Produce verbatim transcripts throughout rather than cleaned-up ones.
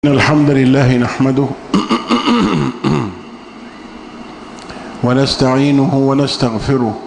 الحمد لله نحمده ونستعينه ونستغفره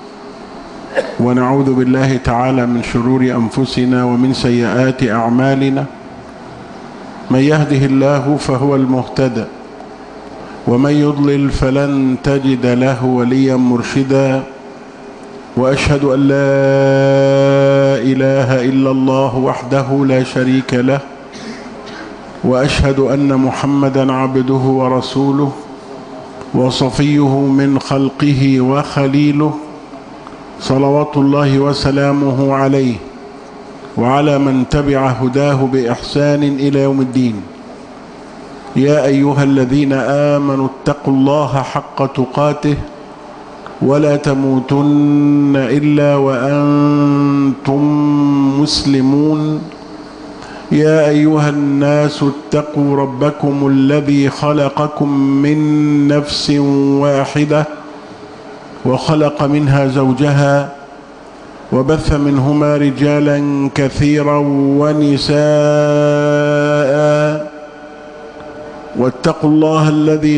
ونعوذ بالله تعالى من شرور أنفسنا ومن سيئات أعمالنا. من يهده الله فهو المهتدى ومن يضلل فلن تجد له وليا مرشدا، وأشهد أن لا إله إلا الله وحده لا شريك له، وأشهد أن محمدا عبده ورسوله وصفيه من خلقه وخليله، صلوات الله وسلامه عليه وعلى من تبع هداه بإحسان إلى يوم الدين. يا أيها الذين آمنوا اتقوا الله حق تقاته ولا تموتن إلا وأنتم مسلمون. يا أيها الناس اتقوا ربكم الذي خلقكم من نفس واحدة وخلق منها زوجها وبث منهما رجالا كثيرا ونساء، واتقوا الله الذي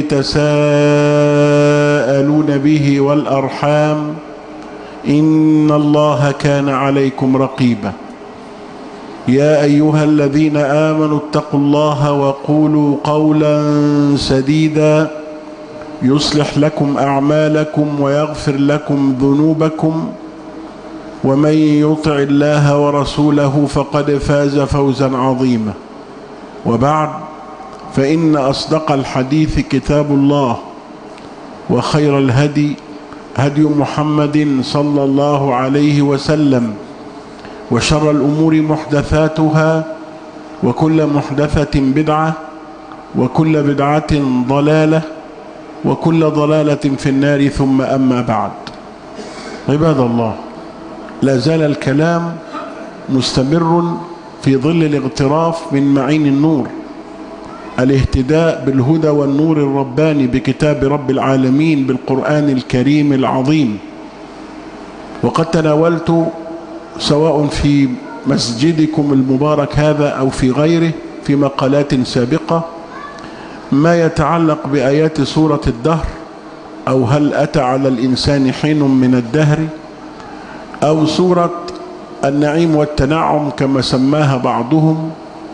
تساءلون به والأرحام إن الله كان عليكم رقيبا. يا أيها الذين آمنوا اتقوا الله وقولوا قولا سديدا يصلح لكم أعمالكم ويغفر لكم ذنوبكم، ومن يطع الله ورسوله فقد فاز فوزا عظيما. وبعد، فإن أصدق الحديث كتاب الله، وخير الهدي هدي محمد صلى الله عليه وسلم، وشر الأمور محدثاتها، وكل محدثة بدعة، وكل بدعة ضلالة، وكل ضلالة في النار. ثم أما بعد، عباد الله، لا زال الكلام مستمر في ظل الاغتراف من معين النور، الاهتداء بالهدى والنور الرباني بكتاب رب العالمين بالقرآن الكريم العظيم. وقد تناولت سواء في مسجدكم المبارك هذا أو في غيره في مقالات سابقة ما يتعلق بآيات سورة الدهر، أو هل أتى على الإنسان حين من الدهر، أو سورة النعيم والتنعم كما سماها بعضهم.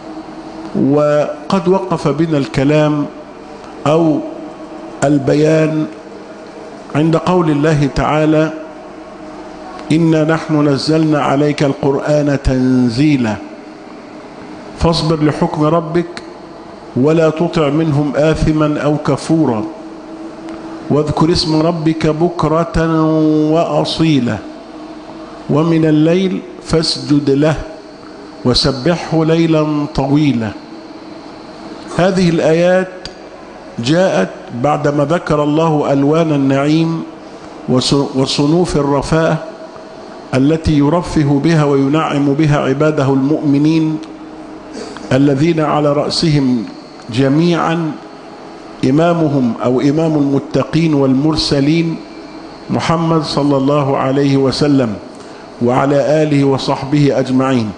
وقد وقف بنا الكلام أو البيان عند قول الله تعالى: إنا نحن نزلنا عليك القرآن تنزيلا فاصبر لحكم ربك ولا تطع منهم آثما أو كفورا واذكر اسم ربك بكرة وأصيلا ومن الليل فاسجد له وسبحه ليلا طويلا. هذه الآيات جاءت بعدما ذكر الله ألوان النعيم وصنوف الرفاه التي يرفه بها وينعم بها عباده المؤمنين، الذين على رأسهم جميعا إمامهم أو إمام المتقين والمرسلين محمد صلى الله عليه وسلم وعلى آله وصحبه أجمعين.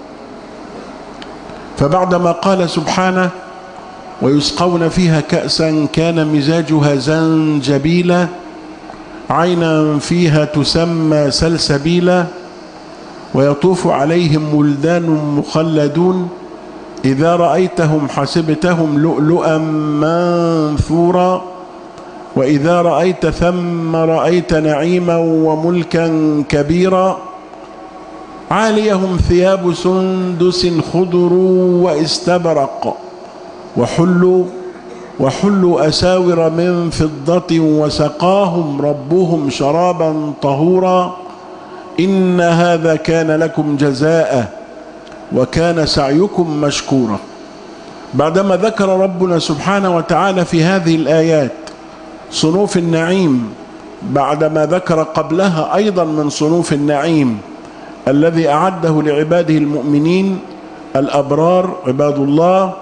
فبعدما قال سبحانه: ويسقون فيها كأسا كان مزاجها زنجبيلا عينا فيها تسمى سلسبيلا ويطوف عليهم ولدان مخلدون إذا رأيتهم حسبتهم لؤلؤا منثورا وإذا رأيت ثم رأيت نعيما وملكا كبيرا عاليهم ثياب سندس خضر واستبرق وحلوا وحلوا أساور من فضة وسقاهم ربهم شرابا طهورا إن هذا كان لكم جزاء وكان سعيكم مشكورا. بعدما ذكر ربنا سبحانه وتعالى في هذه الآيات صنوف النعيم، بعدما ذكر قبلها أيضا من صنوف النعيم الذي أعده لعباده المؤمنين الأبرار عباد الله،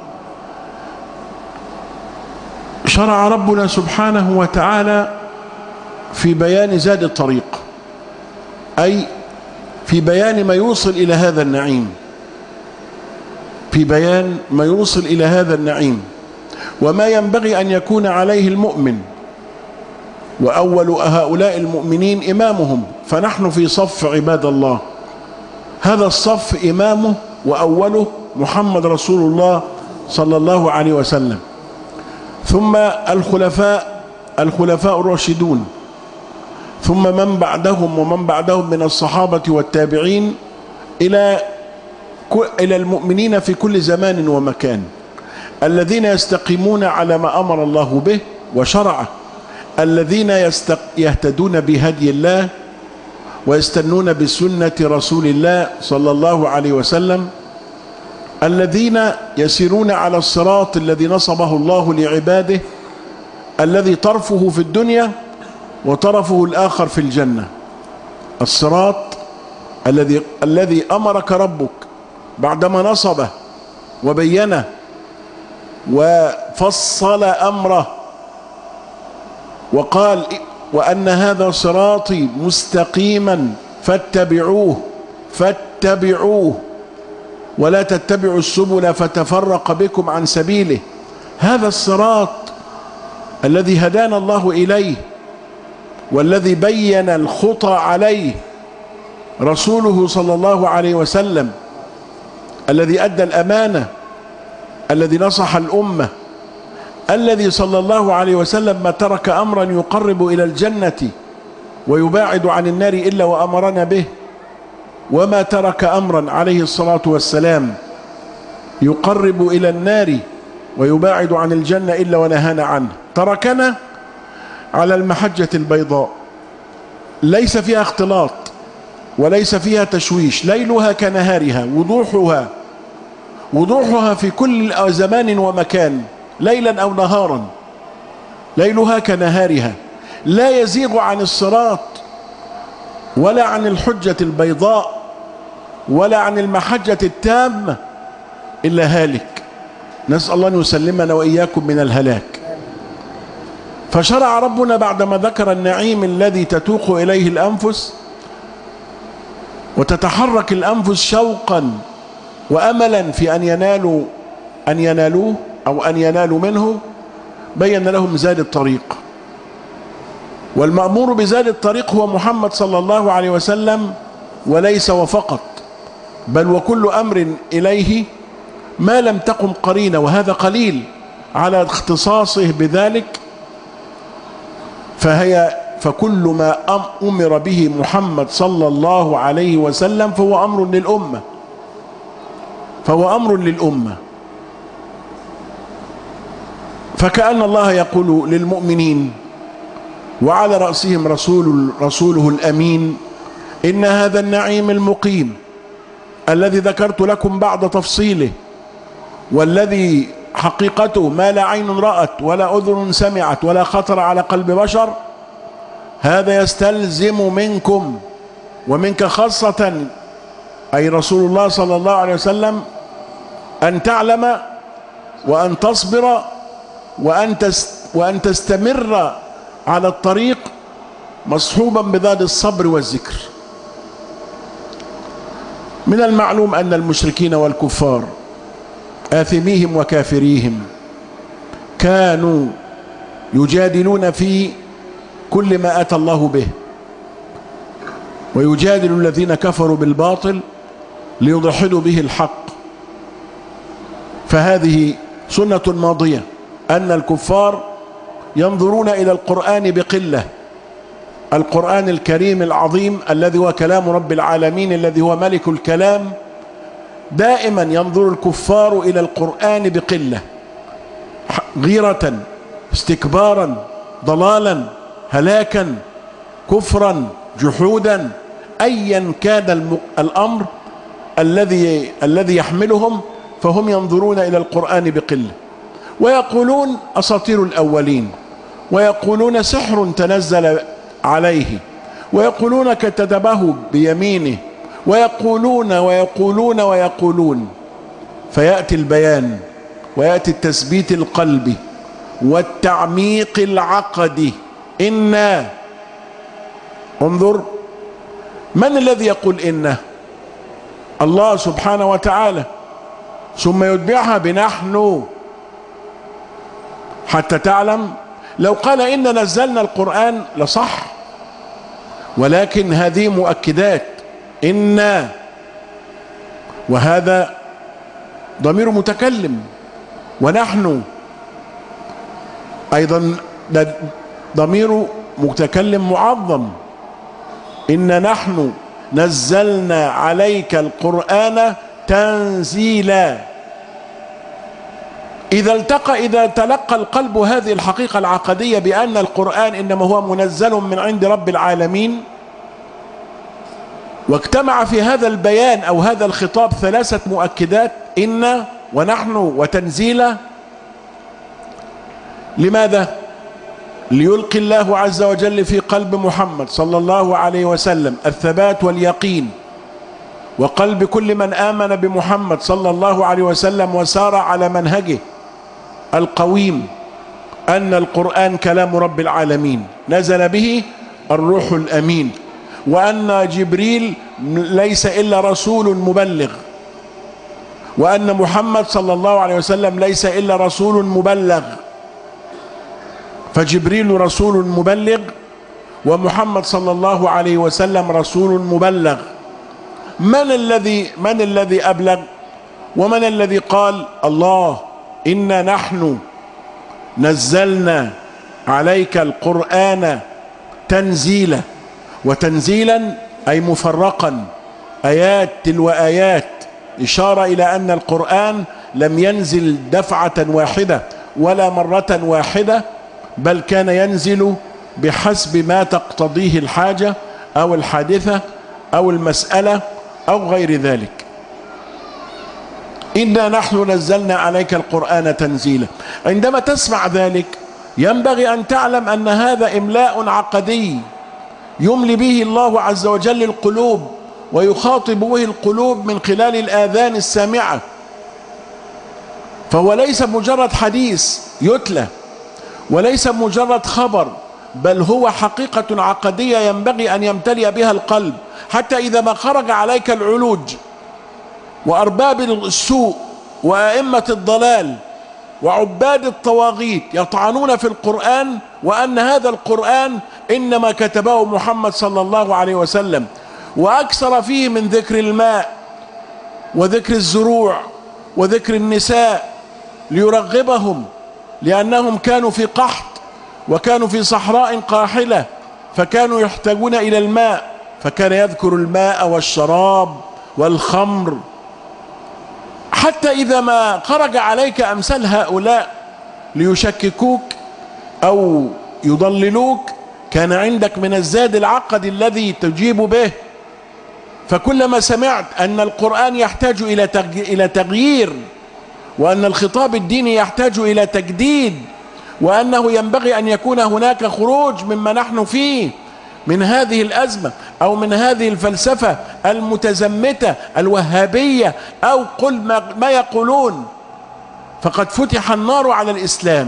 شرع ربنا سبحانه وتعالى في بيان زاد الطريق، أي في بيان ما يوصل إلى هذا النعيم، في بيان ما يوصل إلى هذا النعيم وما ينبغي أن يكون عليه المؤمن، وأول هؤلاء المؤمنين إمامهم، فنحن في صف عباد الله. هذا الصف إمامه وأوله محمد رسول الله صلى الله عليه وسلم، ثم الخلفاء الخلفاء الراشدون، ثم من بعدهم ومن بعدهم من الصحابة والتابعين إلى إلى المؤمنين في كل زمان ومكان، الذين يستقيمون على ما أمر الله به وشرعه، الذين يهتدون بهدي الله ويستنون بسنة رسول الله صلى الله عليه وسلم، الذين يسيرون على الصراط الذي نصبه الله لعباده، الذي طرفه في الدنيا وطرفه الآخر في الجنة. الصراط الذي الذي أمرك ربك بعدما نصبه وبينه وفصل أمره وقال وأن هذا صراطي مستقيما فاتبعوه فاتبعوه ولا تتبعوا السبل فتفرق بكم عن سبيله. هذا الصراط الذي هدانا الله إليه والذي بين الخطى عليه رسوله صلى الله عليه وسلم، الذي أدى الأمانة، الذي نصح الأمة، الذي صلى الله عليه وسلم ما ترك أمرا يقرب إلى الجنة ويباعد عن النار إلا وأمرنا به، وما ترك أمرا عليه الصلاة والسلام يقرب إلى النار ويباعد عن الجنة إلا ونهانا عنه. تركنا على المحجة البيضاء ليس فيها اختلاط وليس فيها تشويش، ليلها كنهارها، وضوحها وضوحها في كل زمان ومكان، ليلا أو نهارا، ليلها كنهارها، لا يزيغ عن الصراط ولا عن الحجة البيضاء ولا عن المحجة التامة إلا هالك. نسأل الله أن يسلمنا وإياكم من الهلاك. فشرع ربنا بعدما ذكر النعيم الذي تتوق إليه الأنفس وتتحرك الأنفس شوقا وأملا في أن ينالوا أن ينالوه أو أن ينالوا منه، بين لهم زاد الطريق. والمأمور بزاد الطريق هو محمد صلى الله عليه وسلم وليس وفقط، بل وكل أمر إليه ما لم تقم قرينة، وهذا قليل على اختصاصه بذلك، فهي فكل ما أمر به محمد صلى الله عليه وسلم فهو أمر للأمة فهو أمر للأمة فكأن الله يقول للمؤمنين وعلى رأسهم رسول رسوله الأمين: إن هذا النعيم المقيم الذي ذكرت لكم بعد تفصيله، والذي حقيقته ما لا عين رأت ولا أذن سمعت ولا خطر على قلب بشر، هذا يستلزم منكم ومنك خاصة أي رسول الله صلى الله عليه وسلم أن تعلم وأن تصبر وأن وأن تستمر على الطريق مصحوبا بذات الصبر والذكر. من المعلوم أن المشركين والكفار آثميهم وكافريهم كانوا يجادلون في كل ما أتى الله به، ويجادل الذين كفروا بالباطل ليضحلوا به الحق. فهذه سنة ماضية أن الكفار ينظرون إلى القرآن بقلة، القرآن الكريم العظيم الذي هو كلام رب العالمين الذي هو ملك الكلام، دائما ينظر الكفار إلى القرآن بقلة، غيرة، استكبارا، ضلالا، هلاكا، كفرا، جحودا، أيا كان الأمر الذي الذي يحملهم، فهم ينظرون إلى القرآن بقلة، ويقولون أساطير الأولين، ويقولون سحر تنزل عليه، ويقولون كتبه بيمينه، ويقولون ويقولون ويقولون. فيأتي البيان ويأتي التثبيت القلبي والتعميق العقدي. إنا، انظر، من الذي يقول إنا؟ الله سبحانه وتعالى. ثم يتبعها بنحن حتى تعلم. لو قال إن نزلنا القرآن لصح، ولكن هذه مؤكدات إن، وهذا ضمير متكلم، ونحن أيضا ضمير متكلم معظم. إن نحن نزلنا عليك القرآن تنزيلا. إذا التقى إذا تلقى القلب هذه الحقيقة العقدية بأن القرآن إنما هو منزل من عند رب العالمين، واجتمع في هذا البيان أو هذا الخطاب ثلاثة مؤكدات: إن ونحن وتنزيلا. لماذا؟ ليلقي الله عز وجل في قلب محمد صلى الله عليه وسلم الثبات واليقين، وقلب كل من آمن بمحمد صلى الله عليه وسلم وسار على منهجه القويم، أن القرآن كلام رب العالمين نزل به الروح الأمين، وأن جبريل ليس إلا رسول مبلغ، وأن محمد صلى الله عليه وسلم ليس إلا رسول مبلغ. فجبريل رسول مبلغ، ومحمد صلى الله عليه وسلم رسول مبلغ. من الذي من الذي أبلغ؟ ومن الذي قال الله إنا نحن نزلنا عليك القرآن تنزيلا؟ وتنزيلا أي مفرقا، آيات تلو آيات، إشارة إلى أن القرآن لم ينزل دفعة واحدة ولا مرة واحدة، بل كان ينزل بحسب ما تقتضيه الحاجة أو الحادثة أو المسألة أو غير ذلك. إنا نحن نزلنا عليك القرآن تنزيلا. عندما تسمع ذلك ينبغي أن تعلم أن هذا إملاء عقدي يملي به الله عز وجل القلوب، ويخاطب به القلوب من خلال الآذان السامعة. فهو ليس مجرد حديث يتلى، وليس مجرد خبر، بل هو حقيقة عقدية ينبغي أن يمتلئ بها القلب، حتى إذا ما خرج عليك العلوج وأرباب السوء وأئمة الضلال وعباد الطواغيت يطعنون في القرآن، وأن هذا القرآن إنما كتبه محمد صلى الله عليه وسلم، وأكثر فيه من ذكر الماء وذكر الزروع وذكر النساء ليرغبهم، لأنهم كانوا في قحط وكانوا في صحراء قاحلة، فكانوا يحتاجون إلى الماء، فكان يذكر الماء والشراب والخمر. حتى إذا ما خرج عليك أمثال هؤلاء ليشككوك أو يضللوك، كان عندك من الزاد العقد الذي تجيب به. فكلما سمعت أن القرآن يحتاج إلى تغيير، وأن الخطاب الديني يحتاج إلى تجديد، وأنه ينبغي أن يكون هناك خروج مما نحن فيه من هذه الأزمة أو من هذه الفلسفة المتزمتة الوهابية، أو قل ما يقولون، فقد فتح النار على الإسلام.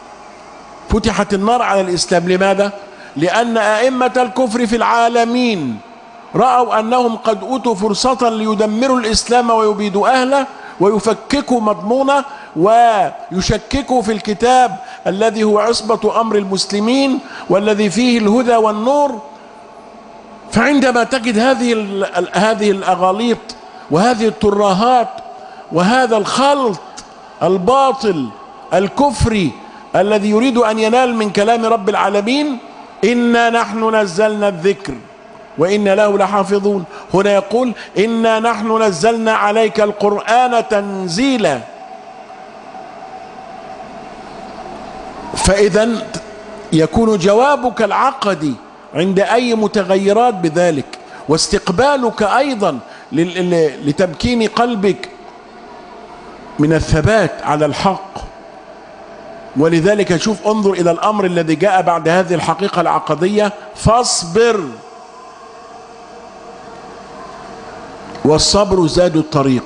فتحت النار على الإسلام. لماذا؟ لأن أئمة الكفر في العالمين رأوا أنهم قد أوتوا فرصة ليدمروا الإسلام ويبيدوا أهله ويفككوا مضمونه ويشككوا في الكتاب الذي هو عصبة أمر المسلمين والذي فيه الهدى والنور. فعندما تجد هذه هذه الأغاليط وهذه الترهات وهذا الخلط الباطل الكفري الذي يريد أن ينال من كلام رب العالمين، إنا نحن نزلنا الذكر وإنا له لحافظون، هنا يقول إنا نحن نزلنا عليك القرآن تنزيلا. فإذا يكون جوابك العقدي عند أي متغيرات بذلك، واستقبالك أيضا لتمكين قلبك من الثبات على الحق. ولذلك شوف، انظر إلى الأمر الذي جاء بعد هذه الحقيقة العقدية: فاصبر، والصبر زاد الطريق،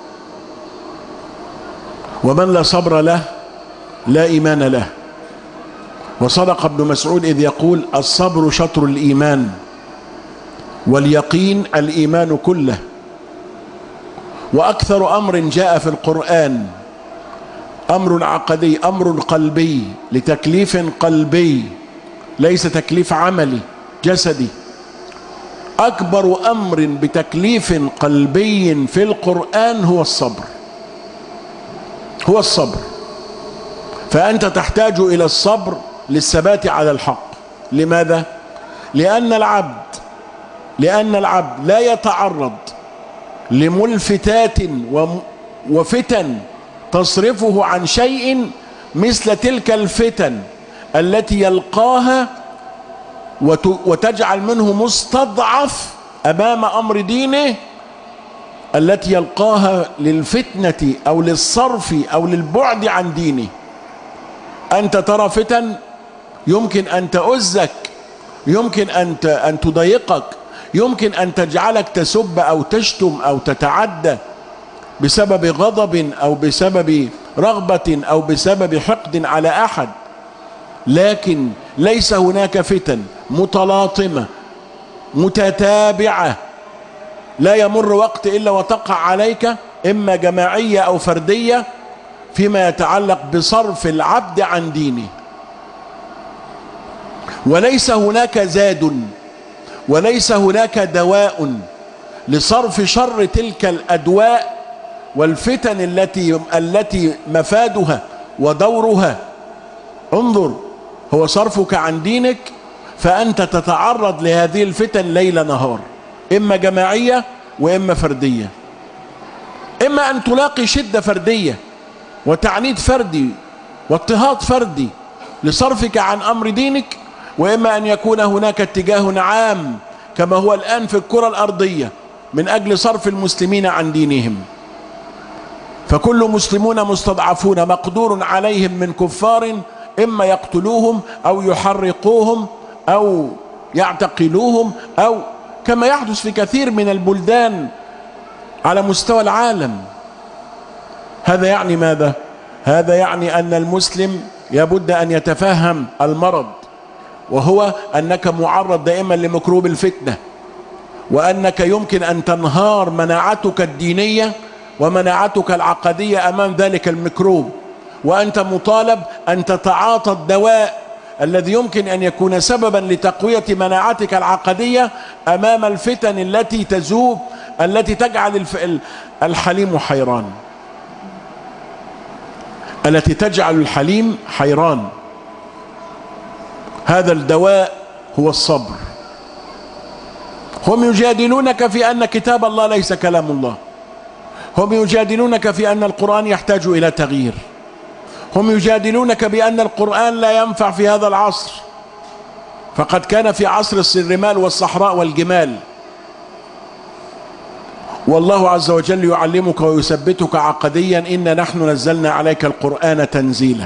ومن لا صبر له لا إيمان له. وصدق ابن مسعود إذ يقول: الصبر شطر الإيمان، واليقين الإيمان كله. وأكثر أمر جاء في القرآن أمر عقدي، أمر قلبي لتكليف قلبي ليس تكليف عملي جسدي. أكبر أمر بتكليف قلبي في القرآن هو الصبر، هو الصبر. فأنت تحتاج إلى الصبر للثبات على الحق. لماذا؟ لأن العبد لأن العبد لا يتعرض لملفتات وفتن تصرفه عن شيء مثل تلك الفتن التي يلقاها وتجعل منه مستضعف أمام أمر دينه، التي يلقاها للفتنة أو للصرف أو للبعد عن دينه. أنت ترى فتن يمكن أن تؤزك، يمكن أن أن تضايقك، يمكن أن تجعلك تسب أو تشتم أو تتعدى بسبب غضب أو بسبب رغبة أو بسبب حقد على أحد. لكن ليس هناك فتن متلاطمة متتابعة لا يمر وقت إلا وتقع عليك، إما جماعية أو فردية، فيما يتعلق بصرف العبد عن دينه. وليس هناك زاد وليس هناك دواء لصرف شر تلك الأدواء والفتن التي التي مفادها ودورها، انظر، هو صرفك عن دينك. فأنت تتعرض لهذه الفتن ليل نهار، إما جماعية وإما فردية. إما أن تلاقي شدة فردية وتعنيد فردي واضطهاد فردي لصرفك عن أمر دينك، وإما أن يكون هناك اتجاه عام كما هو الآن في الكرة الأرضية من أجل صرف المسلمين عن دينهم. فكل مسلمون مستضعفون مقدور عليهم من كفار، إما يقتلوهم أو يحرقوهم أو يعتقلوهم، أو كما يحدث في كثير من البلدان على مستوى العالم. هذا يعني ماذا؟ هذا يعني أن المسلم يبد أن يتفهم المرض، وهو أنك معرض دائما لمكروب الفتنة، وأنك يمكن أن تنهار مناعتك الدينية ومناعتك العقدية أمام ذلك الميكروب، وأنت مطالب أن تتعاطى الدواء الذي يمكن أن يكون سببا لتقوية مناعتك العقدية أمام الفتن التي تذوب، التي تجعل الحليم حيران، التي تجعل الحليم حيران. هذا الدواء هو الصبر. هم يجادلونك في أن كتاب الله ليس كلام الله، هم يجادلونك في أن القرآن يحتاج إلى تغيير، هم يجادلونك بأن القرآن لا ينفع في هذا العصر، فقد كان في عصر الرمال والصحراء والجمال. والله عز وجل يعلمك ويثبتك عقديا: إن نحن نزلنا عليك القرآن تنزيلا.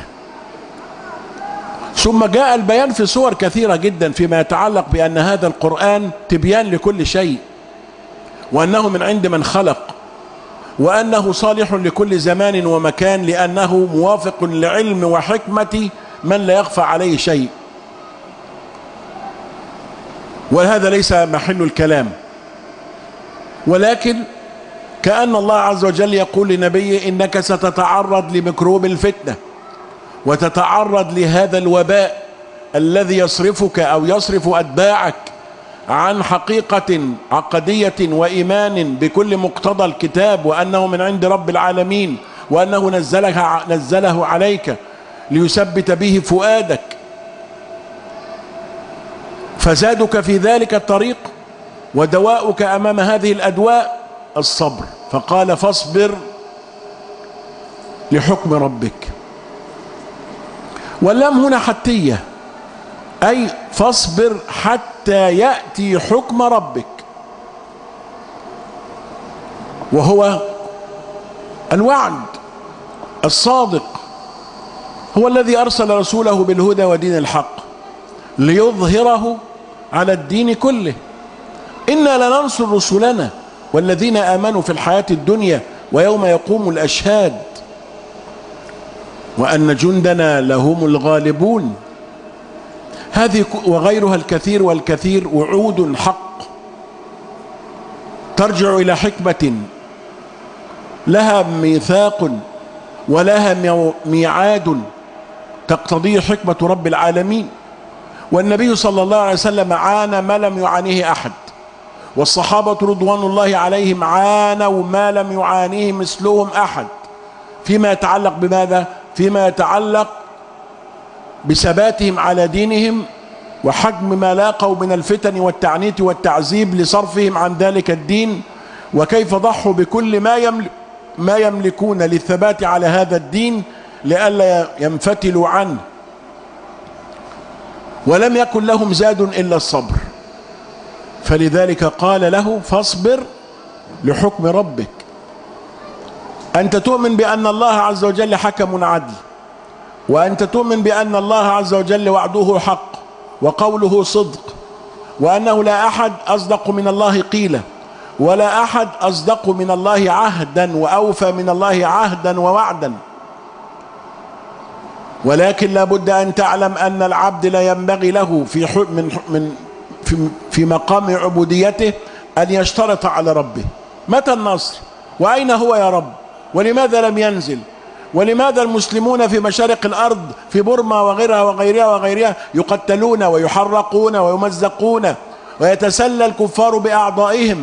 ثم جاء البيان في صور كثيرة جدا فيما يتعلق بأن هذا القرآن تبيان لكل شيء، وأنه من عند من خلق، وأنه صالح لكل زمان ومكان، لأنه موافق لعلم وحكمة من لا يخفى عليه شيء. وهذا ليس محل الكلام، ولكن كأن الله عز وجل يقول لنبيه: إنك ستتعرض لميكروب الفتنة، وتتعرض لهذا الوباء الذي يصرفك أو يصرف أتباعك عن حقيقة عقدية وإيمان بكل مقتضى الكتاب، وأنه من عند رب العالمين، وأنه نزله, نزله عليك ليثبت به فؤادك. فزادك في ذلك الطريق، ودواؤك أمام هذه الأدواء الصبر. فقال: فاصبر لحكم ربك. واللام هنا حتية، أي فاصبر حتى يأتي حكم ربك، وهو الوعد الصادق. هو الذي أرسل رسوله بالهدى ودين الحق ليظهره على الدين كله. إنا لننصر رسلنا والذين آمنوا في الحياة الدنيا ويوم يقوم الأشهاد، وأن جندنا لهم الغالبون. هذه وغيرها الكثير والكثير وعود حق ترجع إلى حكمة لها ميثاق ولها ميعاد تقتضيه حكمة رب العالمين. والنبي صلى الله عليه وسلم عانى ما لم يعانيه أحد، والصحابة رضوان الله عليهم عانوا ما لم يعانيه مثلهم أحد، فيما يتعلق بماذا؟ فيما يتعلق بثباتهم على دينهم وحجم ما لاقوا من الفتن والتعنيت والتعذيب لصرفهم عن ذلك الدين، وكيف ضحوا بكل ما يملك ما يملكون للثبات على هذا الدين لئلا ينفتلوا عنه. ولم يكن لهم زاد إلا الصبر، فلذلك قال له فاصبر لحكم ربك. أنت تؤمن بأن الله عز وجل حكم عدل، وأنت تؤمن بأن الله عز وجل وعده حق وقوله صدق، وأنه لا أحد أصدق من الله قيلا، ولا أحد أصدق من الله عهدا وأوفى من الله عهدا ووعدا. ولكن لا بد أن تعلم أن العبد لا ينبغي له في من من في, في مقام عبوديته أن يشترط على ربه. متى النصر؟ وأين هو يا رب؟ ولماذا لم ينزل؟ ولماذا المسلمون في مشارق الأرض في بورما وغيرها وغيرها وغيرها يقتلون ويحرقون ويمزقون ويتسلى الكفار بأعضائهم؟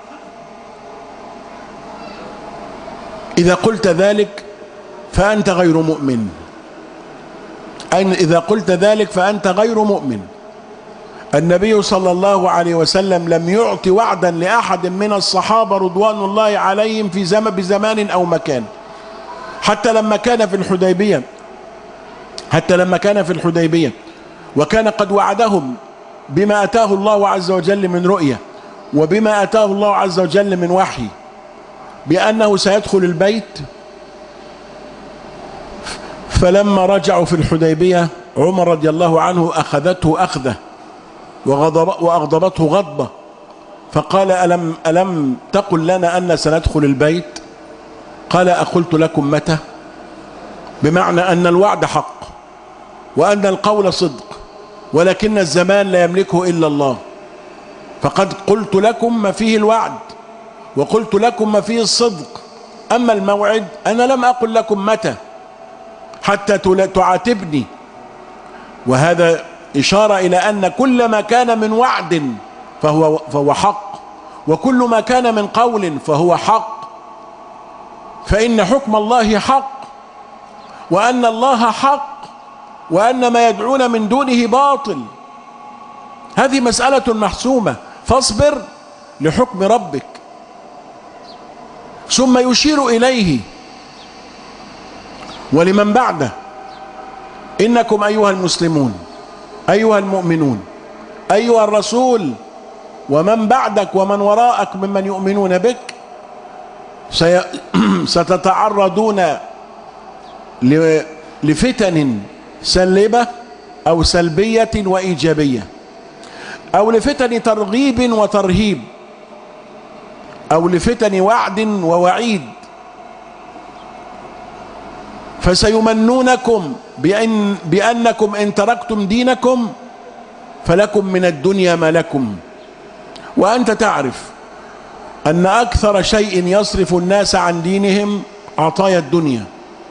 إذا قلت ذلك فأنت غير مؤمن. أين إذا قلت ذلك فأنت غير مؤمن. النبي صلى الله عليه وسلم لم يعط وعدا لأحد من الصحابة رضوان الله عليهم في زمن بزمان أو مكان. حتى لما كان في الحديبية حتى لما كان في الحديبية وكان قد وعدهم بما أتاه الله عز وجل من رؤية وبما أتاه الله عز وجل من وحي بأنه سيدخل البيت. فلما رجعوا في الحديبية عمر رضي الله عنه أخذته أخذة وأغضبته غضبة، فقال ألم, ألم تقل لنا أن سندخل البيت؟ قال أقلت لكم متى؟ بمعنى أن الوعد حق وأن القول صدق، ولكن الزمان لا يملكه إلا الله. فقد قلت لكم ما فيه الوعد وقلت لكم ما فيه الصدق، أما الموعد أنا لم أقل لكم متى حتى تعاتبني. وهذا إشارة إلى أن كل ما كان من وعد فهو, فهو حق، وكل ما كان من قول فهو حق، فإن حكم الله حق، وأن الله حق، وأن ما يدعون من دونه باطل. هذه مسألة محسومة، فاصبر لحكم ربك. ثم يشير إليه ولمن بعده: إنكم أيها المسلمون، أيها المؤمنون، أيها الرسول، ومن بعدك ومن وراءك ممن يؤمنون بك سي... ستتعرضون لفتن سلبة أو سلبية وإيجابية، أو لفتن ترغيب وترهيب، أو لفتن وعد ووعيد. فسيمنونكم بأن بأنكم إن تركتم دينكم فلكم من الدنيا ما لكم. وأنت تعرف أن أكثر شيء يصرف الناس عن دينهم عطايا الدنيا.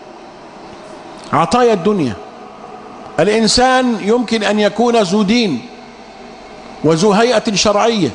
عطايا الدنيا. الإنسان يمكن أن يكون ذو دين وذو هيئة شرعية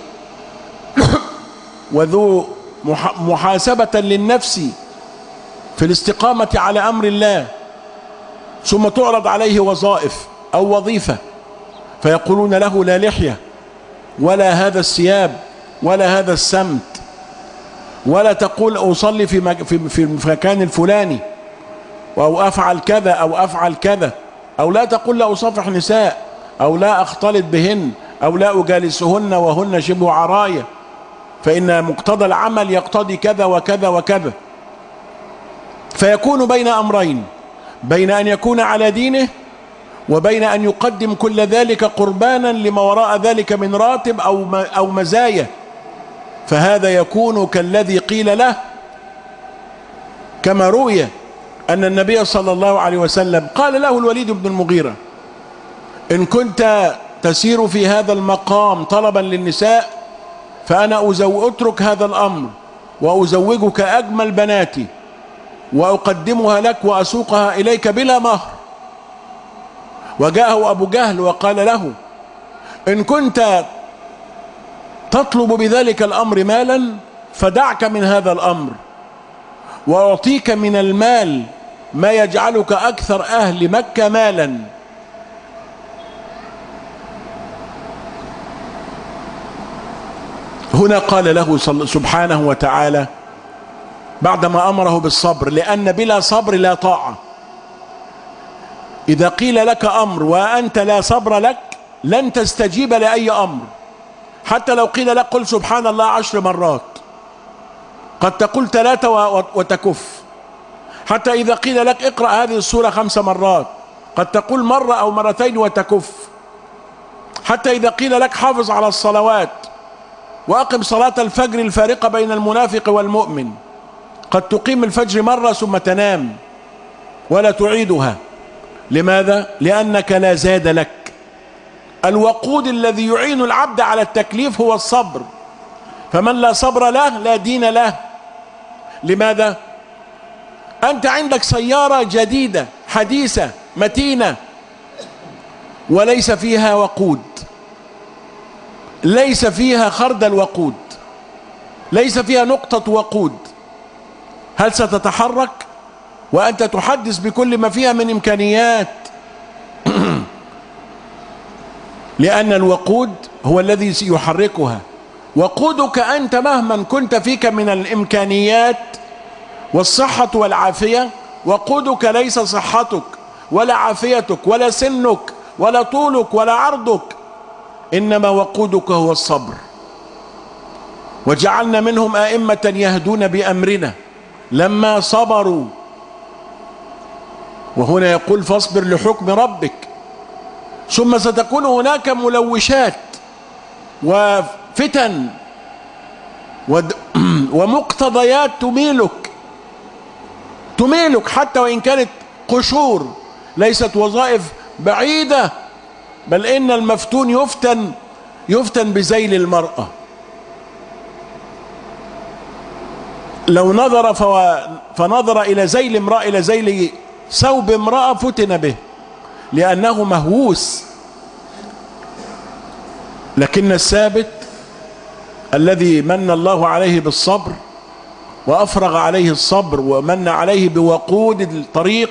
وذو محاسبة للنفس في الاستقامة على أمر الله، ثم تعرض عليه وظائف أو وظيفة فيقولون له لا لحية ولا هذا الثياب ولا هذا السمت، ولا تقول أصلي في في المكان الفلاني أو أفعل كذا أو أفعل كذا، أو لا تقول لا أصافح نساء، أو لا أختلط بهن، أو لا أجالسهن وهن شبه عراية، فإن مقتضى العمل يقتضي كذا وكذا وكذا. فيكون بين أمرين: بين أن يكون على دينه وبين أن يقدم كل ذلك قربانا لما وراء ذلك من راتب أو أو مزايا. فهذا يكون كالذي قيل له كما روي أن النبي صلى الله عليه وسلم قال له الوليد بن المغيرة: إن كنت تسير في هذا المقام طلبا للنساء فأنا أترك هذا الأمر وأزوجك أجمل بناتي وأقدمها لك وأسوقها إليك بلا مهر. وجاءه أبو جهل وقال له إن كنت تطلب بذلك الأمر مالا فدعك من هذا الأمر، وأعطيك من المال ما يجعلك أكثر أهل مكة مالا. هنا قال له سبحانه وتعالى بعدما أمره بالصبر، لأن بلا صبر لا طاعة. إذا قيل لك أمر وأنت لا صبر لك لن تستجيب لأي أمر، حتى لو قيل لك قل سبحان الله عشر مرات قد تقول ثلاثة وتكف، حتى إذا قيل لك اقرأ هذه السورة خمس مرات قد تقول مرة أو مرتين وتكف، حتى إذا قيل لك حافظ على الصلوات وأقم صلاة الفجر الفارقة بين المنافق والمؤمن قد تقيم الفجر مرة ثم تنام ولا تعيدها. لماذا؟ لأنك لا زاد لك. الوقود الذي يعين العبد على التكليف هو الصبر، فمن لا صبر له لا دين له. لماذا؟ أنت عندك سيارة جديدة حديثة متينة وليس فيها وقود، ليس فيها خردل وقود، ليس فيها نقطة وقود، هل ستتحرك وأنت تحدث بكل ما فيها من إمكانيات؟ لأن الوقود هو الذي يحركها. وقودك أنت مهما كنت فيك من الإمكانيات والصحة والعافية، وقودك ليس صحتك ولا عافيتك ولا سنك ولا طولك ولا عرضك، إنما وقودك هو الصبر. وجعلنا منهم أئمة يهدون بأمرنا لما صبروا. وهنا يقول فاصبر لحكم ربك. ثم ستكون هناك ملوشات وفتن ومقتضيات تميلك تميلك حتى وإن كانت قشور، ليست وظائف بعيدة، بل إن المفتون يفتن يفتن بذيل المرأة. لو نظر فنظر إلى ذيل امرأة إلى ذيل ثوب امرأة فتن به لأنه مهووس. لكن الثابت الذي من الله عليه بالصبر وأفرغ عليه الصبر ومن عليه بوقود الطريق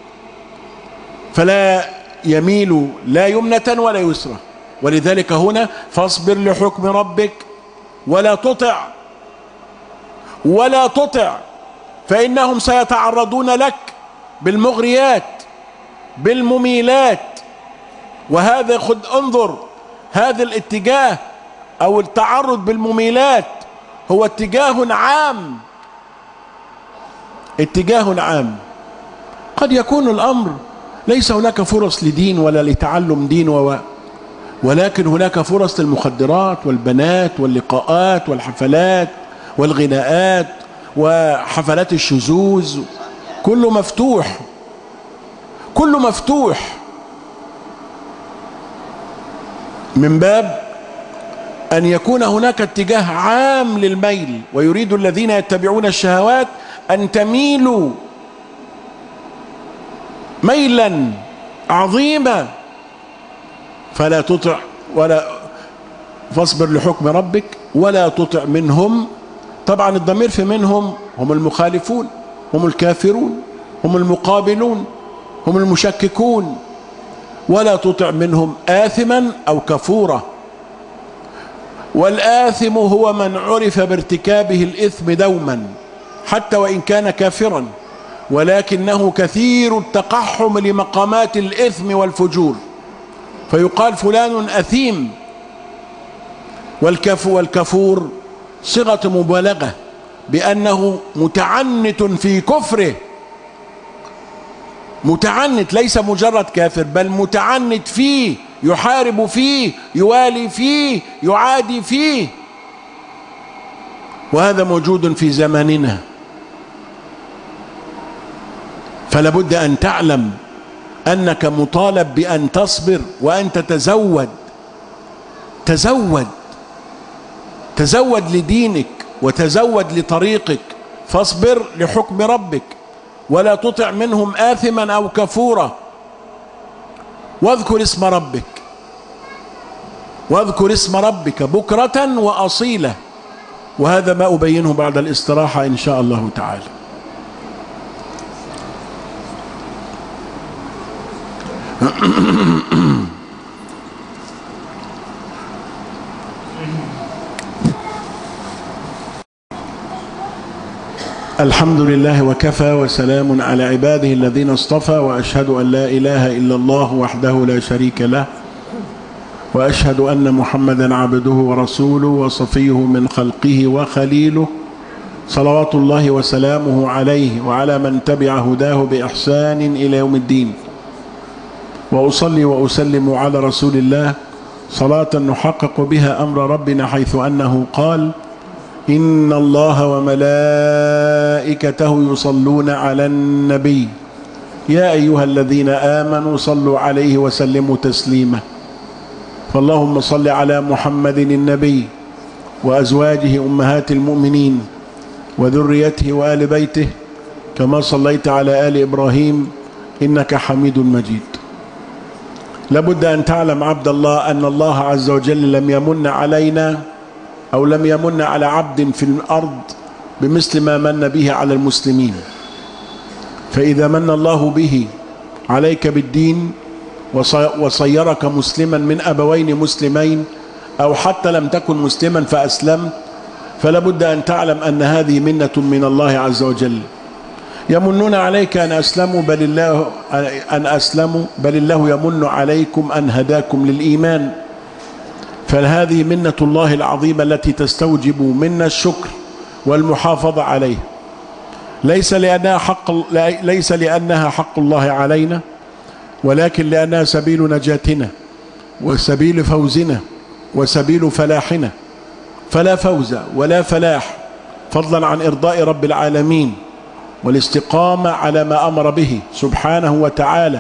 فلا يميل لا يمنة ولا يسرى. ولذلك هنا فاصبر لحكم ربك ولا تطع ولا تطع فإنهم سيتعرضون لك بالمغريات بالمميلات. وهذا خد انظر، هذا الاتجاه أو التعرض بالمميلات هو اتجاه عام، اتجاه عام. قد يكون الأمر ليس هناك فرص لدين ولا لتعلم دين و... ولكن هناك فرص للمخدرات والبنات واللقاءات والحفلات والغناءات وحفلات الشذوذ، كله مفتوح، كله مفتوح. من باب أن يكون هناك اتجاه عام للميل، ويريد الذين يتبعون الشهوات أن تميلوا ميلا عظيما. فلا تطع ولا فاصبر لحكم ربك ولا تطع منهم. طبعا الضمير في منهم هم المخالفون، هم الكافرون، هم المقابلون، هم المشككون. ولا تطع منهم آثما أو كفورا. والآثم هو من عرف بارتكابه الإثم دوما حتى وإن كان كافرا، ولكنه كثير التقحم لمقامات الإثم والفجور، فيقال فلان أثيم. والكف والكفور صيغة مبالغة بأنه متعنت في كفره، متعنت ليس مجرد كافر بل متعنت فيه، يحارب فيه، يوالي فيه، يعادي فيه. وهذا موجود في زماننا. فلا بد أن تعلم أنك مطالب بأن تصبر وأن تتزود. تزود تزود لدينك وتزود لطريقك، فاصبر لحكم ربك ولا تطع منهم آثما أو كفورا، واذكر اسم ربك واذكر اسم ربك بكرة وأصيلة. وهذا ما أبينه بعد الاستراحة إن شاء الله تعالى. الحمد لله وكفى، وسلام على عباده الذين اصطفى، وأشهد أن لا إله إلا الله وحده لا شريك له، وأشهد أن محمدا عبده ورسوله وصفيه من خلقه وخليله، صلوات الله وسلامه عليه وعلى من تبع هداه بإحسان إلى يوم الدين. وأصلي وأسلم على رسول الله صلاة نحقق بها أمر ربنا، حيث أنه قال: إن الله وملائكته يصلون على النبي يا أيها الذين آمنوا صلوا عليه وسلموا تسليما. فاللهم صل على محمد النبي وأزواجه أمهات المؤمنين وذريته وآل بيته كما صليت على آل إبراهيم إنك حميد مجيد. لابد أن تعلم عبد الله أن الله عز وجل لم يمن علينا أو لم يمن على عبد في الأرض بمثل ما من به على المسلمين. فإذا من الله به عليك بالدين وصيرك مسلما من أبوين مسلمين، أو حتى لم تكن مسلما فأسلمت، فلابد أن تعلم أن هذه منة من الله عز وجل. يمنون عليك أن أسلموا بل الله أن أسلموا بل الله يمن عليكم أن هداكم للإيمان. فهذه منة الله العظيمة التي تستوجب منا الشكر والمحافظة عليه، ليس لأنها حق ليس لأنها حق الله علينا، ولكن لأنها سبيل نجاتنا وسبيل فوزنا وسبيل فلاحنا. فلا فوز ولا فلاح فضلا عن إرضاء رب العالمين والاستقامة على ما أمر به سبحانه وتعالى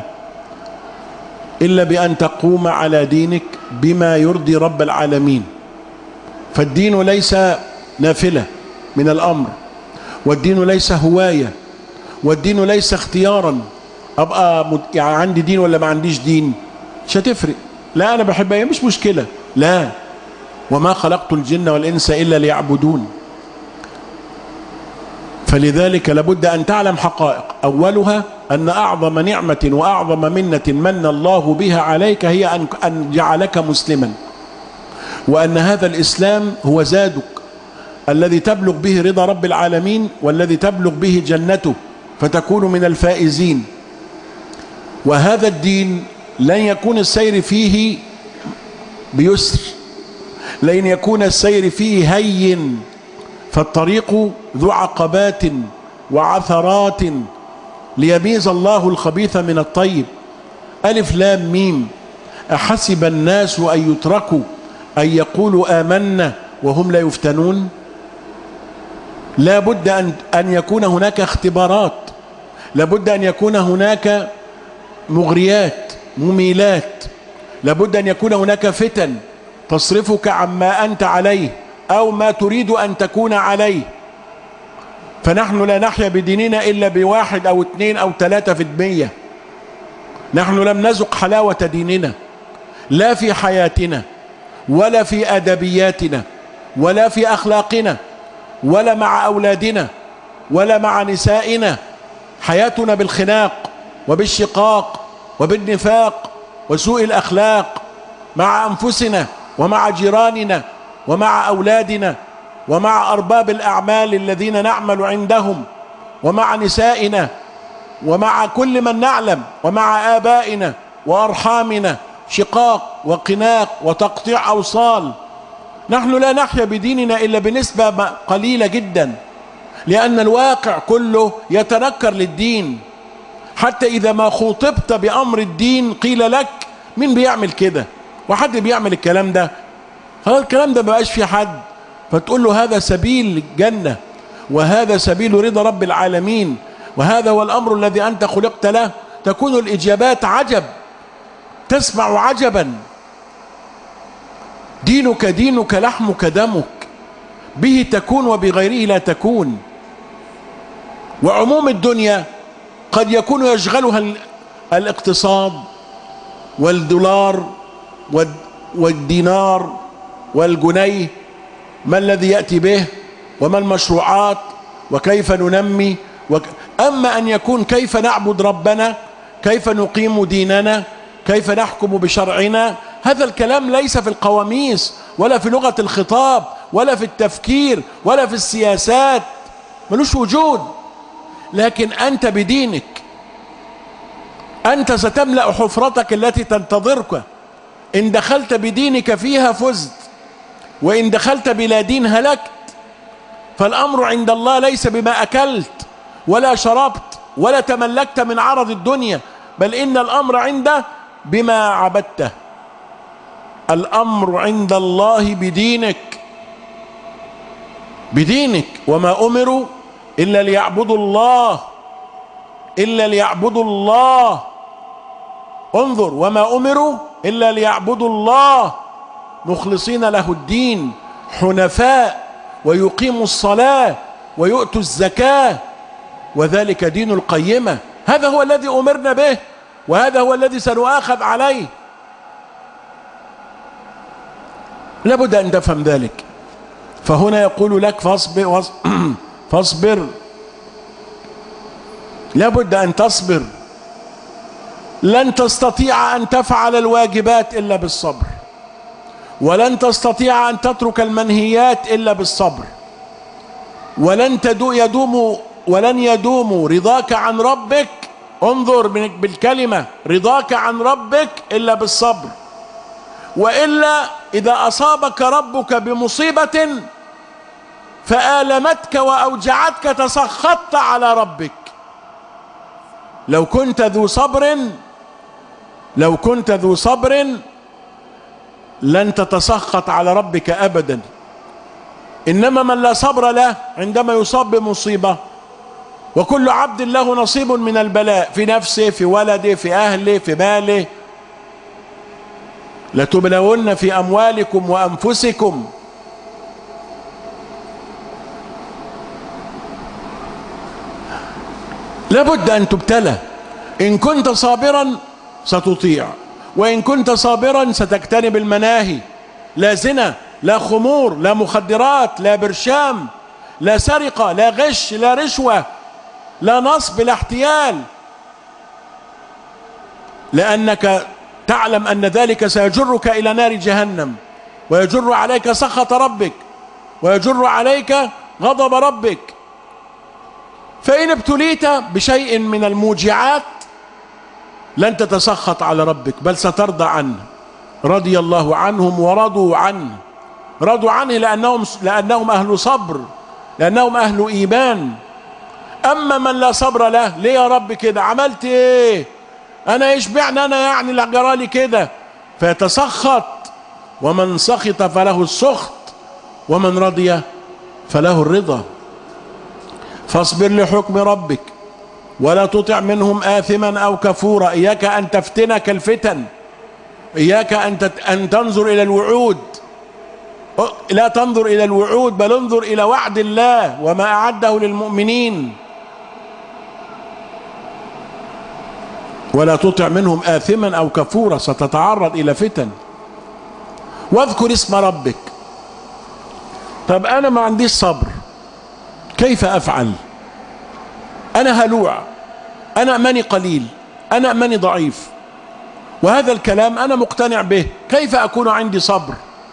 إلا بأن تقوم على دينك بما يرضي رب العالمين. فالدين ليس نافلة من الأمر، والدين ليس هواية، والدين ليس اختيارا أبقى يعني عندي دين ولا ما عنديش دين مش هتفرق، لا أنا بحبها مش مشكلة، لا، وما خلقت الجن والإنس إلا ليعبدون. فلذلك لابد أن تعلم حقائق، أولها أن أعظم نعمة وأعظم منة من الله بها عليك هي أن جعلك مسلما، وأن هذا الإسلام هو زادك الذي تبلغ به رضا رب العالمين والذي تبلغ به جنته فتكون من الفائزين. وهذا الدين لن يكون السير فيه بيسر، لن يكون السير فيه هين، فالطريق ذو عقبات وعثرات ليميز الله الخبيث من الطيب. ألف لام ميم، أحسب الناس أن يتركوا أن يقولوا آمنا وهم لا يفتنون. لا بد أن, أن يكون هناك اختبارات، لا بد أن يكون هناك مغريات مميلات، لا بد أن يكون هناك فتن تصرفك عما أنت عليه أو ما تريد أن تكون عليه. فنحن لا نحيا بديننا إلا بواحد أو اثنين أو ثلاثة في المية. نحن لم نذق حلاوة ديننا لا في حياتنا ولا في أدبياتنا ولا في أخلاقنا ولا مع أولادنا ولا مع نسائنا. حياتنا بالخناق وبالشقاق وبالنفاق وسوء الأخلاق مع أنفسنا ومع جيراننا ومع أولادنا ومع أرباب الأعمال الذين نعمل عندهم ومع نسائنا ومع كل من نعلم ومع آبائنا وأرحامنا. شقاق وقناق وتقطيع أوصال. نحن لا نحيا بديننا إلا بنسبة قليلة جدا، لأن الواقع كله يتنكر للدين. حتى إذا ما خوطبت بأمر الدين قيل لك مين بيعمل كده وحد بيعمل الكلام ده، خلاص الكلام ده ما بقاش في حد، فتقول له هذا سبيل الجنة وهذا سبيل رضا رب العالمين وهذا هو الأمر الذي أنت خلقت له. تكون الإجابات عجب، تسمع عجبا. دينك دينك لحمك دمك، به تكون وبغيره لا تكون. وعموم الدنيا قد يكون يشغلها الاقتصاد والدولار والدينار والجنيه، ما الذي يأتي به وما المشروعات وكيف ننمي وك... أما أن يكون كيف نعبد ربنا، كيف نقيم ديننا، كيف نحكم بشرعنا، هذا الكلام ليس في القواميس ولا في لغة الخطاب ولا في التفكير ولا في السياسات، ملوش وجود. لكن أنت بدينك، أنت ستملأ حفرتك التي تنتظرك. إن دخلت بدينك فيها فزت، وإن دخلت بلا دين هلكت. فالأمر عند الله ليس بما أكلت ولا شربت ولا تملكت من عرض الدنيا، بل إن الأمر عنده بما عبدته. الأمر عند الله بدينك، بدينك. وما أمروا إلا ليعبدوا الله، إلا ليعبدوا الله. انظر، وما أمروا إلا ليعبدوا الله مخلصين له الدين حنفاء، ويقيموا الصلاة ويؤتوا الزكاة، وذلك دين القيمة. هذا هو الذي أمرنا به، وهذا هو الذي سنؤاخذ عليه. لابد أن تفهم ذلك. فهنا يقول لك فاصبر فاصبر، لابد أن تصبر. لن تستطيع أن تفعل الواجبات إلا بالصبر، ولن تستطيع أن تترك المنهيات إلا بالصبر، ولن يدوم ولن يدوم رضاك عن ربك، انظر بالكلمة، رضاك عن ربك إلا بالصبر. وإلا إذا أصابك ربك بمصيبة فآلمتك وأوجعتك تسخطت على ربك. لو كنت ذو صبر لو كنت ذو صبر لن تتسخط على ربك أبدا. إنما من لا صبر له عندما يصاب بمصيبة، وكل عبد له نصيب من البلاء، في نفسه، في ولده، في أهله، في ماله. لتبلون في أموالكم وأنفسكم. لابد أن تبتلى. إن كنت صابرا ستطيع، وإن كنت صابرا ستجتنب المناهي. لا زنا، لا خمور، لا مخدرات، لا برشام، لا سرقة، لا غش، لا رشوة، لا نصب، لا احتيال، لأنك تعلم أن ذلك سيجرك إلى نار جهنم، ويجر عليك سخط ربك، ويجر عليك غضب ربك. فإن ابتليت بشيء من الموجعات لن تتسخط على ربك، بل سترضى عنه. رضي الله عنهم ورضوا عنه. رضوا عنه لأنهم, لأنهم أهل صبر، لأنهم أهل إيمان. أما من لا صبر له، ليه يا رب كده؟ عملت إيه؟ أنا يشبعني أنا يعني اللي جرالي كده؟ فيتسخط. ومن سخط فله السخط، ومن رضي فله الرضا. فاصبر لحكم ربك ولا تطع منهم آثما أو كفورا. إياك أن تفتنك الفتن، إياك أن أن تنظر إلى الوعود. لا تنظر إلى الوعود، بل انظر إلى وعد الله وما أعده للمؤمنين. ولا تطع منهم آثما أو كفورا، ستتعرض إلى فتن. واذكر اسم ربك. طب أنا ما عنديش صبر، كيف أفعل؟ أنا هلوع، أنا أماني قليل، أنا أماني ضعيف، وهذا الكلام أنا مقتنع به. كيف أكون عندي صبر؟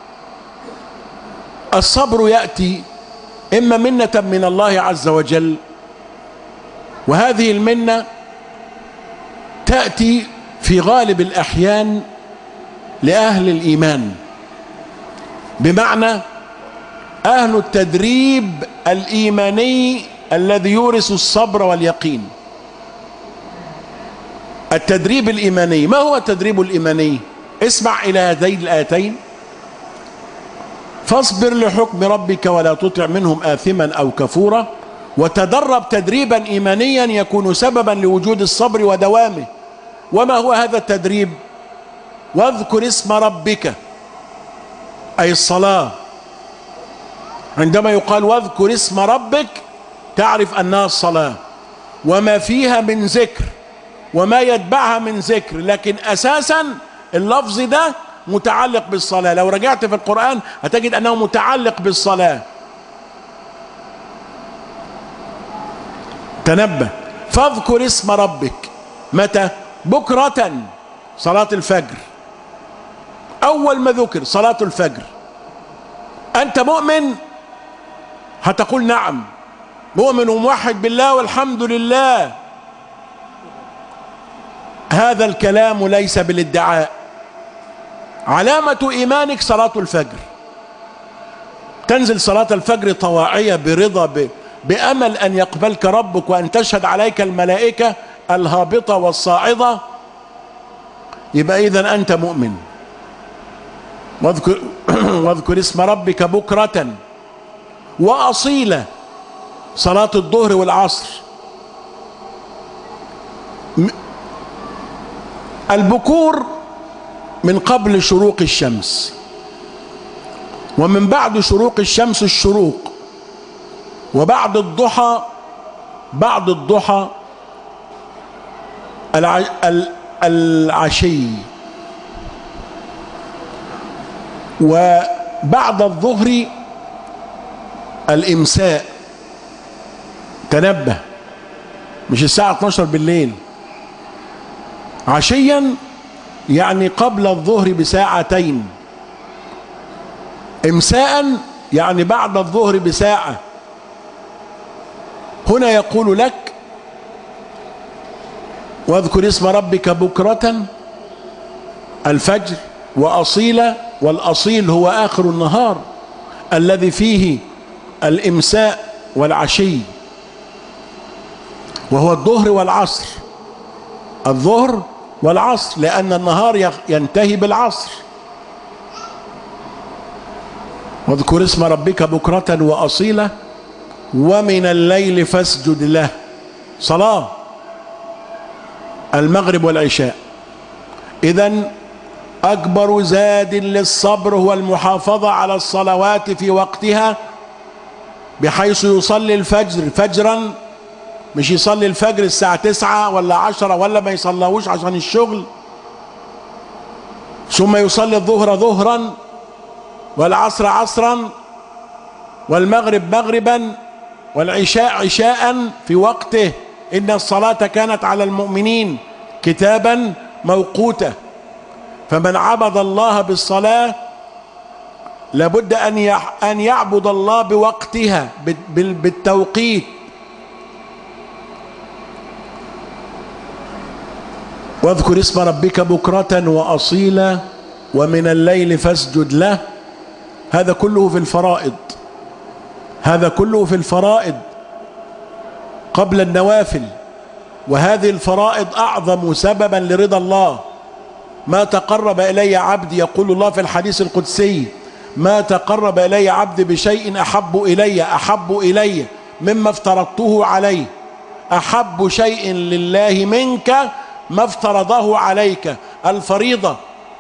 الصبر يأتي إما منة من الله عز وجل، وهذه المنة تأتي في غالب الأحيان لأهل الإيمان، بمعنى أهل التدريب الإيماني الذي يورث الصبر واليقين. التدريب الإيماني، ما هو التدريب الإيماني؟ اسمع إلى هذين الآيتين: فاصبر لحكم ربك ولا تطع منهم آثما أو كفورا. وتدرب تدريبا إيمانيا يكون سببا لوجود الصبر ودوامه. وما هو هذا التدريب؟ واذكر اسم ربك، أي الصلاة، عندما يقال واذكر اسم ربك تعرف أنها الصلاة وما فيها من ذكر وما يتبعها من ذكر، لكن أساسا اللفظ ده متعلق بالصلاة. لو رجعت في القرآن هتجد أنه متعلق بالصلاة. تنبه، فاذكر اسم ربك متى؟ بكرة، صلاة الفجر، أول ما ذكر صلاة الفجر. أنت مؤمن هتقول نعم، مؤمن وموحد بالله والحمد لله. هذا الكلام ليس بالادعاء. علامة إيمانك صلاة الفجر. تنزل صلاة الفجر طواعية برضا ب... بأمل أن يقبلك ربك وأن تشهد عليك الملائكة الهابطة والصاعدة، يبقى إذن أنت مؤمن. واذكر, واذكر اسم ربك بكرة وأصيلا، صلاة الظهر والعصر. البكور من قبل شروق الشمس، ومن بعد شروق الشمس الشروق، وبعد الضحى بعد الضحى العشي، وبعد الظهر الإمساء. تنبه، مش الساعة اتناشر بالليل. عشيا يعني قبل الظهر بساعتين. إمساء يعني بعد الظهر بساعة. هنا يقول لك واذكر اسم ربك بكرة الفجر وأصيلا، والأصيل هو آخر النهار الذي فيه الإمساء والعشي، وهو الظهر والعصر. الظهر والعصر، لأن النهار ينتهي بالعصر. واذكر اسم ربك بكرة وأصيلا ومن الليل فاسجد له. صلاة المغرب والعشاء. إذن أكبر زاد للصبر هو المحافظة على الصلوات في وقتها، بحيث يصلي الفجر فجرا، مش يصلي الفجر الساعة تسعة ولا عشرة ولا ما يصلوش عشان الشغل، ثم يصلي الظهر ظهرا والعصر عصرا والمغرب مغربا والعشاء عشاء في وقته. إن الصلاة كانت على المؤمنين كتابا موقوتا. فمن عبد الله بالصلاة لابد أن أن يعبد الله بوقتها بالتوقيت. واذكر اسم ربك بكرة وأصيلا ومن الليل فاسجد له. هذا كله في الفرائض، هذا كله في الفرائض قبل النوافل. وهذه الفرائض أعظم سببا لرضا الله. ما تقرب إلي عبدي، يقول الله في الحديث القدسي، ما تقرب إلي عبدي بشيء أحب إلي أحب إلي مما افترضته عليه. أحب شيء لله منك ما افترضه عليك، الفريضة،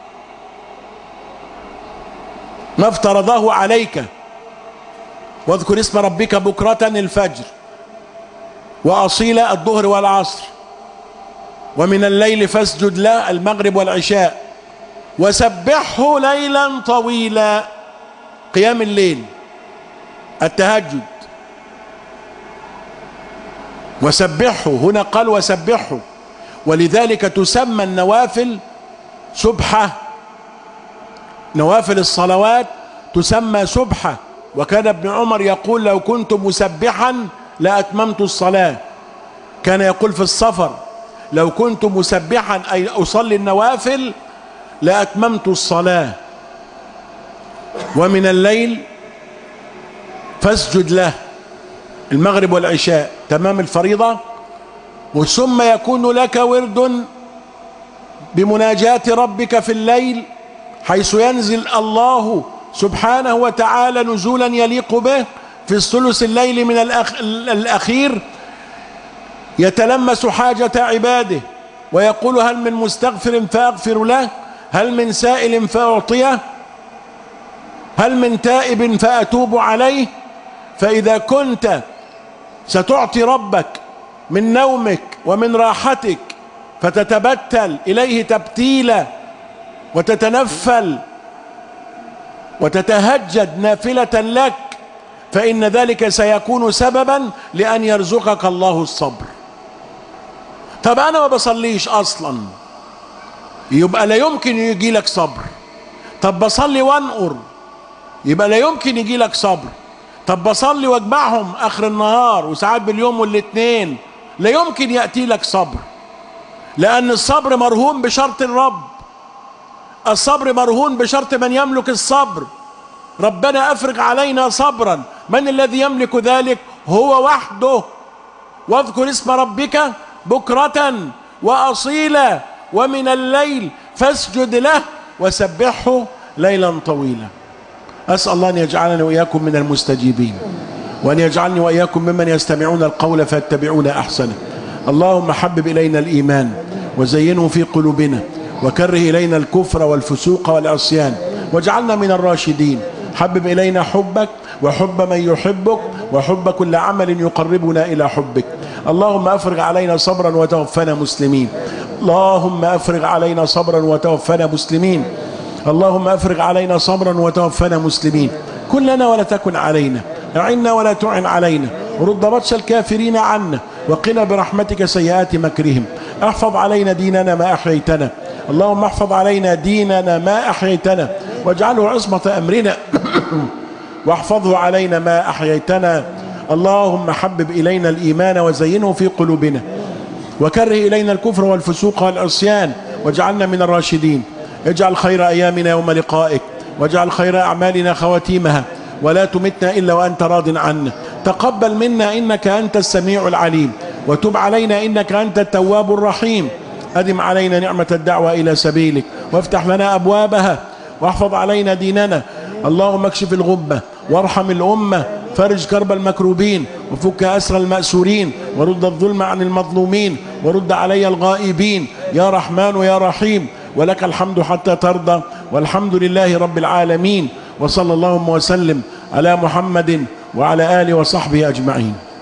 ما افترضه عليك. واذكر اسم ربك بكرة الفجر وأصيلا الظهر والعصر، ومن الليل فاسجد له المغرب والعشاء، وسبحه ليلا طويلا، قيام الليل، التهجد. وسبحه، هنا قال وسبحه، ولذلك تسمى النوافل سبحة. نوافل الصلوات تسمى سبحة. وكان ابن عمر يقول لو كنت مسبحا لأتممت الصلاة. كان يقول في السفر لو كنت مسبحا أي أصلي النوافل لأتممت الصلاة. ومن الليل فاسجد له المغرب والعشاء، تمام الفريضة. وثم يكون لك ورد بمناجاة ربك في الليل، حيث ينزل الله سبحانه وتعالى نزولا يليق به في الثلث الليل من الأخ... الأخير، يتلمس حاجة عباده ويقول هل من مستغفر فأغفر له، هل من سائل فأعطيه، هل من تائب فأتوب عليه. فإذا كنت ستعطي ربك من نومك ومن راحتك فتتبتل إليه تبتيلا وتتنفل وتتهجد نافلة لك، فإن ذلك سيكون سببا لأن يرزقك الله الصبر. طب أنا ما بصليش أصلا، يبقى لا يمكن يجي لك صبر. طب بصلي وانقر، يبقى لا يمكن يجي لك صبر. طب بصلي واجمعهم آخر النهار وساعات باليوم والاثنين، لا يمكن يأتي لك صبر، لأن الصبر مرهون بشرط الرب. الصبر مرهون بشرط من يملك الصبر. ربنا أفرغ علينا صبرا، من الذي يملك ذلك؟ هو وحده. واذكر اسم ربك بكرة وأصيلا ومن الليل فاسجد له وسبحه ليلا طويلا. أسأل الله أن يجعلني وإياكم من المستجيبين، وأن يجعلني وإياكم ممن يستمعون القول فيتبعون أحسنه. اللهم حبب إلينا الإيمان وزينه في قلوبنا، وكره إلينا الكفر والفسوق والعصيان، واجعلنا من الراشدين. حبب إلينا حبك وحب من يحبك وحب كل عمل يقربنا إلى حبك. اللهم أفرغ علينا صبرا وتوفنا مسلمين. اللهم أفرغ علينا صبرا وتوفنا مسلمين. اللهم أفرغ علينا صبرا وتوفنا مسلمين. كن لنا ولا تكن علينا، أعنا ولا تعن علينا، رد بطش الكافرين عنا، وقنا برحمتك سيئات مكرهم. احفظ علينا ديننا ما أحييتنا، اللهم احفظ علينا ديننا ما أحييتنا واجعله عصمة أمرنا واحفظه علينا ما أحييتنا. اللهم حبب إلينا الإيمان وزينه في قلوبنا، وكره إلينا الكفر والفسوق والعصيان، واجعلنا من الراشدين. اجعل خير أيامنا يوم لقائك، واجعل خير أعمالنا خواتيمها، ولا تمتنا إلا وأنت راض عنا. تقبل منا إنك أنت السميع العليم، وتب علينا إنك أنت التواب الرحيم. أدم علينا نعمة الدعوة إلى سبيلك، وافتح لنا أبوابها، واحفظ علينا ديننا. اللهم اكشف الغمة وارحم الأمة، فرج كرب المكروبين، وفك أسر المأسورين، ورد الظلم عن المظلومين، ورد علي الغائبين يا رحمن يا رحيم. ولك الحمد حتى ترضى، والحمد لله رب العالمين. وصلى اللهم وسلم على محمد وعلى آله وصحبه أجمعين.